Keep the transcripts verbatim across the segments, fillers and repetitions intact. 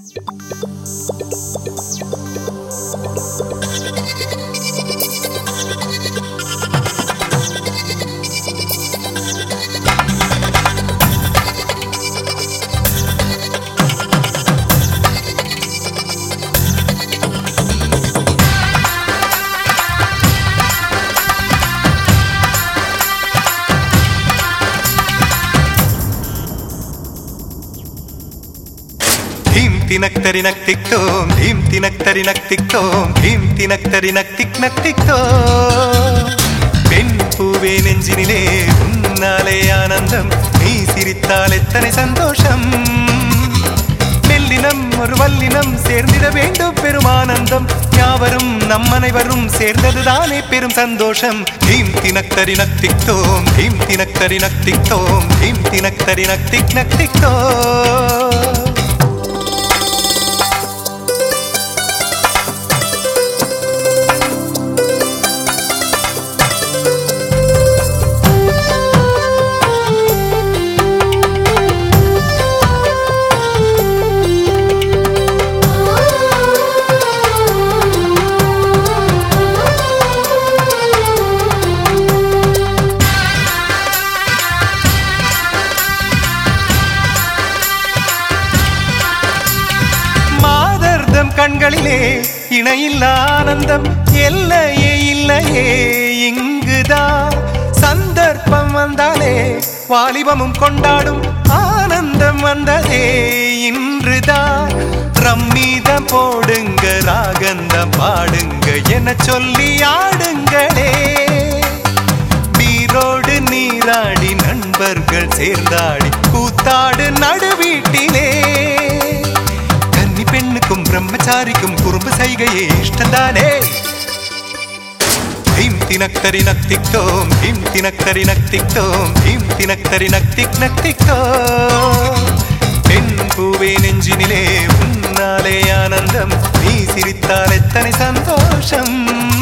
தினக் தரினக் திக்தோம் தீம் தினக் தரினக் திக்தோம் தீம் தினக் தரினக் திக் நக் திக்தோம். பெண் பூவே நெஞ்சினிலே உன்னாலே ஆனந்தம், நீ சிரித்தால் எத்தனை சந்தோஷம். மெல்லினம் ஒரு வல்லினம் சேர்ந்திட வேண்டும் பெருமானந்தம், யாவரும் நம் அனைவரும் சேர்ந்ததுதானே பெரும் சந்தோஷம். தீம் தினக் தரினக் திக்தோம் தீம் தினக் தரினக் திக்தோம் தீம் தினக் தரினக் திக் நக் திக்தோம். கண்களிலே இணையில்ல ஆனந்தம், எல்லையே இல்லையே இங்குதான். சந்தர்ப்பம் வந்தாலே வாலிபமும் கொண்டாடும், ஆனந்தம் வந்ததே இன்றுதான். ரம்மீதம் போடுங்க ராகந்தம் பாடுங்க என சொல்லி ஆடுங்களே. நீரோடு நீராடி நண்பர்கள் சேர்ந்தாடி கூத்தாடு நடுவீட்டிலே. பெண்ணுக்கும் பிரம்மச்சாரிக்கும் குறும்பு செய்கையே இஷ்டந்தானே. தீம் தினக் தரினக் திக்தோம் தீம் தினக் தரினக் திக்தோம் தீம் தினக் தரினக் திக் நக் திக்தோம். பெண் பூவே நெஞ்சினிலே உன்னாலே ஆனந்தம், நீ சிரித்தால் எத்தனை சந்தோஷம்.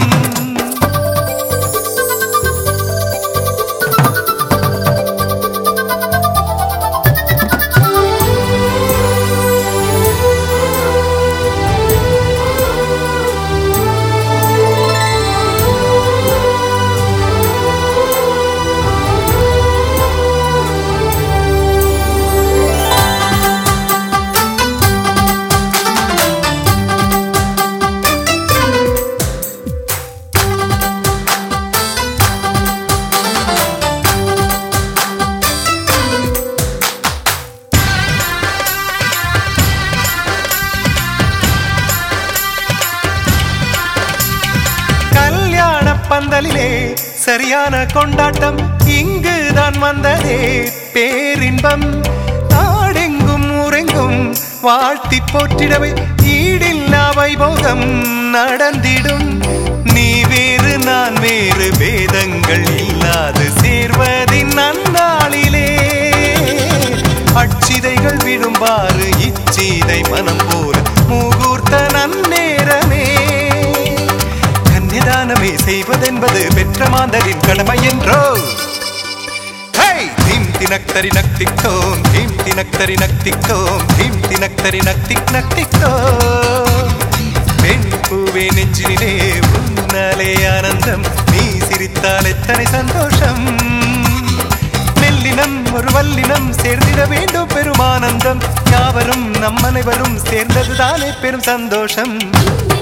பந்தலிலே சரியான கொண்டாட்டம், இங்குதான் வந்ததே பேரின்பம். நாடெங்கும் ஊரெங்கும் வாழ்த்தி போற்றிடவை ஈடில்லா வைபோகம் நடந்திடும். நீ வேறு நான் வேறு வேதங்கள் இல்லாது சேர்வதின் நன்னாளிலே. அச்சிதைகள் விழும்பாறு இச்சீதை மனம் போல முகூர்த்த நன்னேரமே. கன்னிதானமே செய்வதென்பது பெற்ற மாந்தரின் கடமை என்றோ. தீம் தினக் தரினக் திக்தோம் தீம் தினக் தரினக் திக்தோம் தீம் தினக் தரினக் திக் நக் திக்தோம். பெண் பூவே நெஞ்சினிலே உன்னாலே ஆனந்தம், நீ சிரித்தால் எத்தனை சந்தோஷம். மெல்லினம் ஒரு வல்லினம் சேர்ந்திட வேண்டும் பெருமானந்தம், யாவரும் நம் அனைவரும் சேர்ந்ததுதானே பெரும் சந்தோஷம்.